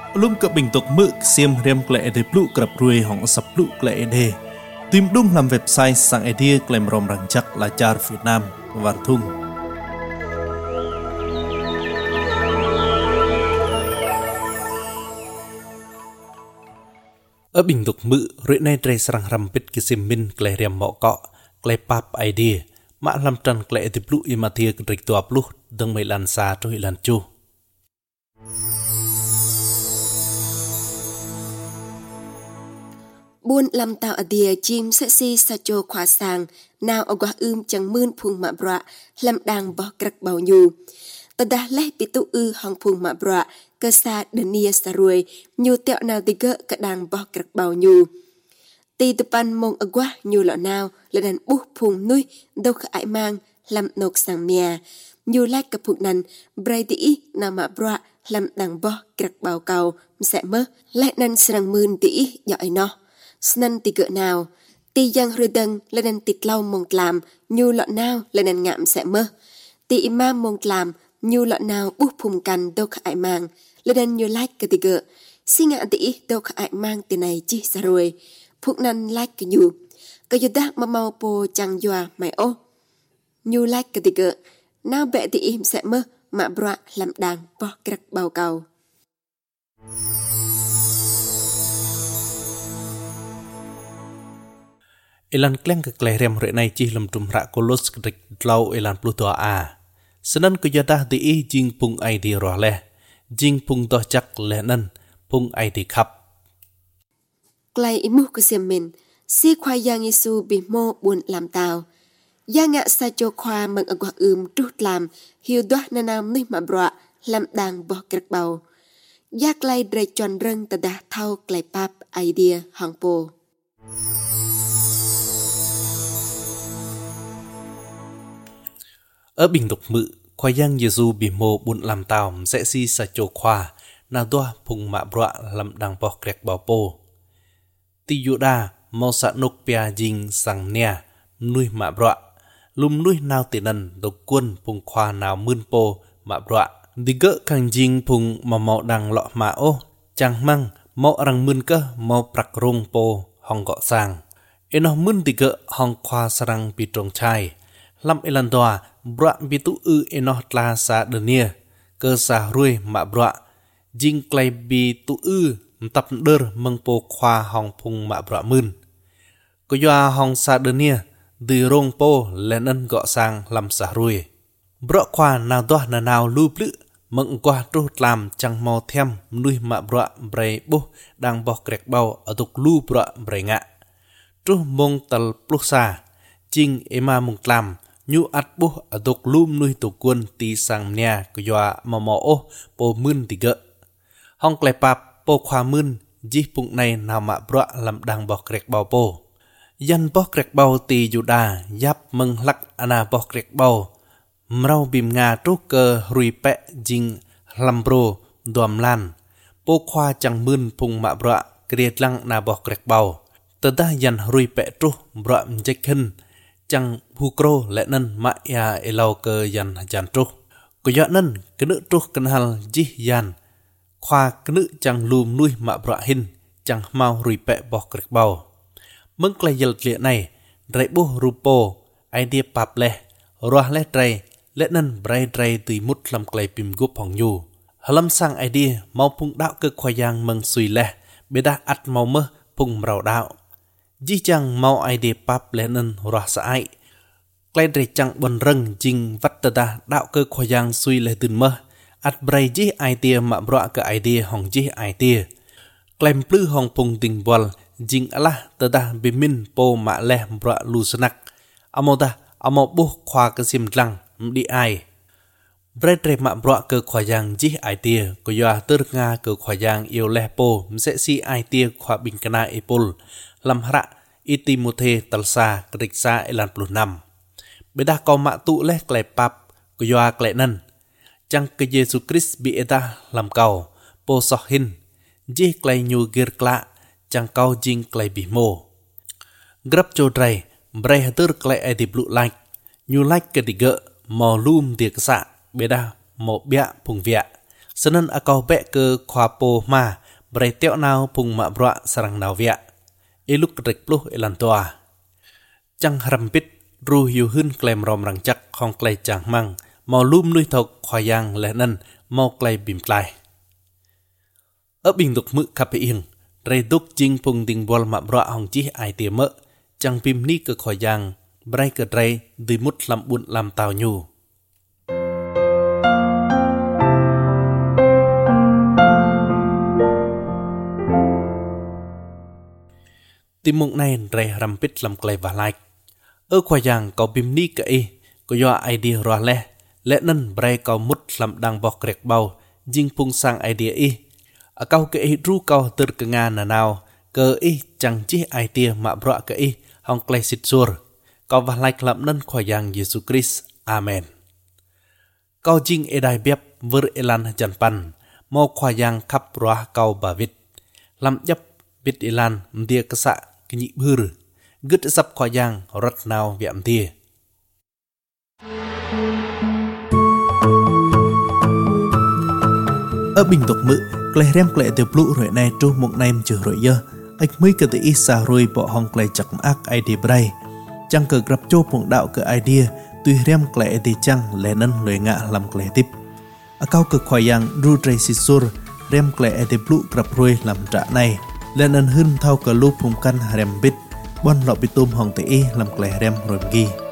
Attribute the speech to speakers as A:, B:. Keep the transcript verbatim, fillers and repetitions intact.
A: Lum ke bentuk mực xiêm rem klei de plu krap ruồi hong sập plu klei de. Tìm đúng làm website sang idea klem rom rang chắc là char Việt Nam và thung. Ở bình tục mự rưỡi nay trai sang ram bít cái sim min klei rem mọ cọ klei pap idea mạ làm trần klei de plu imathia krik tua plu dang mai lan sa trôi lan chu.
B: Buôn làm tạo ở địa chim sẽ si sa chô khóa sàng, nào ở quả ưm chẳng mươn phùng mạ bọa, làm đàng bó krắc bào nhu. Tà đá lẽ bị tụ ư hong phùng mạ bọa, cơ xa đơn nia sa ruồi, nhu tẹo nào tì gỡ cả đàng bó krắc bào nhu. Tì tụ pan mông ở quả nhu lọ nào, là đàn bút phùng nuôi, đâu khả ải mang, làm nộp sang mìa. Nhu lách cả phụng nằn, bray tì ý nào mạ bọa, làm đàng bó krắc bào cầu, sẽ mơ, lại nằn sang mươn tì ý dõi nó. Snan tì gỡ nào, tì giang rư đăng là đàn tịt lau mông làm, nhu lọ nào là đàn ngạm sẽ mơ. Tì imam mông làm, nhu lọ nào bút phùng cằn đâu khả ải mang, là đàn nhu lách cả tì gỡ. Xì ngạ tì đâu khả ải mang tì này chi xa rồi, phúc năn lách cả nhu. Cả dù đác mà mau bồ chẳng dòa mày ô. Nhu lách cả tì gỡ, nào bẹ tì im sẽ mơ, mà bọa làm đàng bó krắc bào cầu.
A: Elan kleng ke klei rem rek nai chi lam tum ra kolos krik lau elan pluto a. Senan ku yada ti i jing pung ai di roh leh. Jing pung toh chak leh nan pung ai di khap.
B: Klei imu ku siam min, si khoa yang Yesu bi mo buôn làm tàu. Yang ngạ sa cho khoa mang ở quả ưm trút làm, hiu doa na nam nuôi mà bọa, làm đàng bó krắc bào. Ya klei dre tròn râng ta đá thao klei pap idea hong po.
A: Ở bình tục mự, khoa yang Yesu bị mô buôn làm tàu sẽ si sa chô khoa, na doa phung mạ bọa làm đàng bó krek bào po. Ti yuda mau sa nốc pia jing sang nea, nuôi mạ bọa, lùm nuôi nào tì nần độc quân phung khoa nào mươn po mạ bọa. Đi gỡ càng jing phung mà mạo đàng lọ mạ ô, chẳng mang mạo răng mươn cơ mạo prak rong po hong gọ sang. Ê nó mươn đi gỡ hong khoa sarang pi trong chai. Lam elan doa, bọa bị tụ ư eno tla sa đơn nia, cơ sa ruồi mạ bọa, jing klei bị tụ ư, tập đơ mâng po khoa hong phung mạ bọa mươn. Có doa hong sa đơn nia, từ rong po lên ân gọ sang làm sa ruồi. Bọa khoa nào doa na nào lưu lự, mâng qua trút làm chẳng mò thêm nuôi mạ bọa bray bố đang bọc krek bao ở tục lưu bọa bray ngạ. Trú mông tal pluk sa, jing ema mông làm, nhu at bu adok lum nuôi tổ quân ti sang nia của doa mà mò ô po mươn ti gỡ. Hong klei pap po khoa mươn ji pung này nào mạ bọa làm đàng bọc krek bao po. Yan bọc krek bao ti yuda yap mừng lắc ana bọc krek bao. Mrau bim nga trúc cơ rui pe jing lambro duam lan. Po khoa chẳng mươn pung mạ bọa kriet lăng na bọc krek bao. Tờ ta yan rui pe trúc bọa mjek hin. Chẳng hù krô lẽ nân mạ ya elau cơ yan jan trúc. Có dọa nân cái nữ trúc cân hal ji yan. Khoa cái nữ chẳng lùm nuôi mạ bọa hin. Chẳng mau rùi bẹ bọc krek bao. Mừng klei yel lệ này. Rạy bố rupo. Idea pap leh. Roah leh trai. Lẽ nân bray trai tùy mút làm klei pim gup hong nhu. Halam sang idea mau phung đạo cơ khoa yang mừng suy leh. Bê đa at mau mơ phung mrao đạo. Ji chang mau idea pap leh nân roah sa ai. Klei dre chang bon râng jing vắt tada đạo cơ khoa yang suy leh tùn mơ. At bray ji idea mạ bọa cơ idea hong ji idea. Klem plư hong phung tình bol jing ala tada bimin po mạ leh bọa lu sanak. Amo ta amo bu khoa cơ sim lang đi ai. Bray dre mạ bọa cơ khoa yang ji idea ko yoa tơ nga cơ khoa yang yêu leh po sẽ si idea khoa bình kana epol. Lam hara iti muthe talsa krik sa elan puluh enam. Beda kau mak tu leh klei pap ko yoa klei nan. Chang ke Yesu Christ bi eta lam kau po soh hin. Ji klei nyu gir kla chang kau jing klei bi mo. Grab cho drai bray hatur klei edi blue like. Nyu like ketiga mau lum dia kesak beda mau biak pung via. Senen akau bek ke kuapo ma bereteo nau pung mak brak sarang nau via. Eluk kedek pluh elan toa. Chang harampit ru yu hun klem rom rang chak khong klei chang mang mau lum nuôi thọc khoyang lẽ nân mau klei bìm klai. Ở bình đục mự cà yên, rây đúc chinh phùng tình bol mạ bọa hồng chí ai tìa mỡ, chẳng bìm ni cơ khỏi giang, bray cơ rây, đi mút làm buồn làm tàu nhu. Tìm mộng này rây rằm bít làm klei và like. Ở khỏi giang có bìm ni cơ y, có do idea roa lẹ, lẽ nân bray có mút làm đăng bọc rẹc bầu, chinh phùng sang idea y. Kau ke i ru kau terkengan nanau ke i chang chi ai tia ma bra ke i hong klei sit sur kau va lai klap nan khoyang Yesus Christ amen kau jing edai bep ver elan jan pan mo khoyang khap roa kau bavit lam jap bit elan mdia kesa kinyi bhur gut sap khoyang rat nau viam tia ở bình tục mự klei rem klei te plu rồi này tru mộng nem chữ rồi giờ ách mới cái ý xa rồi bỏ hong klei chặt ác idea bray chẳng cờ gặp cho mộng đạo cái idea tuy rem klei te chăng lẽ nân lười ngạ làm klei tiếp ở cao cực khoai yang ru tray sisur rem klei te plu gặp rồi làm trả này lẽ nân hơn thao cờ lu phùng căn rem bit bon lọ bitum hong te làm klei rem rồi ghi